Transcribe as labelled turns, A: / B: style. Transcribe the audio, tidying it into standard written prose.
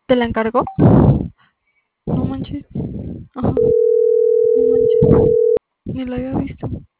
A: ¿Te la encargó? No manches. Ajá. No manches. Ni la había visto.